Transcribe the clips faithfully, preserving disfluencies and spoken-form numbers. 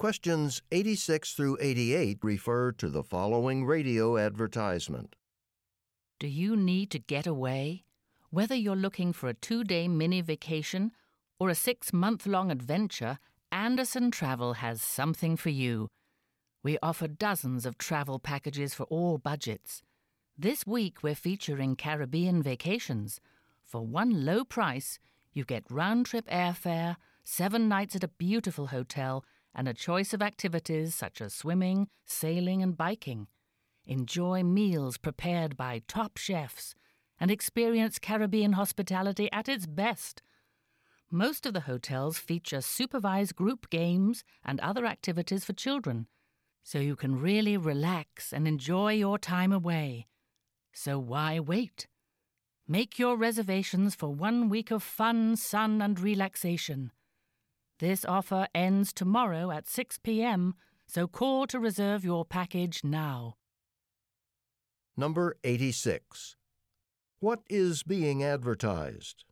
Questions eighty-six through eighty-eight refer to the following radio advertisement. Do you need to get away? Whether you're looking for a two-day mini vacation or a six-month-long adventure, Anderson Travel has something for you. We offer dozens of travel packages for all budgets. This week we're featuring Caribbean vacations. For one low price, you get round-trip airfare, seven nights at a beautiful hotel, and a choice of activities such as swimming, sailing, and biking. Enjoy meals prepared by top chefs and experience Caribbean hospitality at its best. Most of the hotels feature supervised group games and other activities for children, so you can really relax and enjoy your time away. So why wait? Make your reservations for one week of fun, sun, and relaxation. This offer ends tomorrow at six p.m., so call to reserve your package now. Number eighty-six. What is being advertised?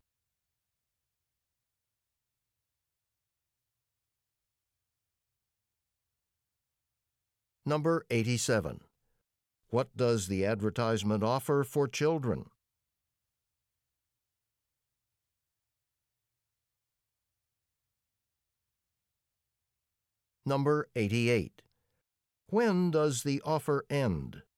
Number eighty-seven. What does the advertisement offer for children? Number eighty-eight. When does the offer end?